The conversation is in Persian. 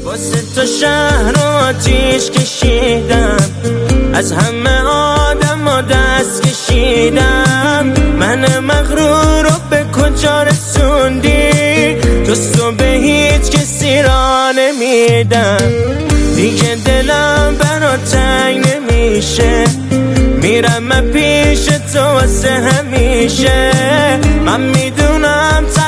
واسه تو شهر و آتیش کشیدم، از همه آدم ها دست کشیدم. من مغرور رو به کجا رسوندی؟ جستو به هیچ کسی را نمیدم. دیگه دلم برا تنگ نمیشه، میرم من پیش تو واسه همیشه. من میدونم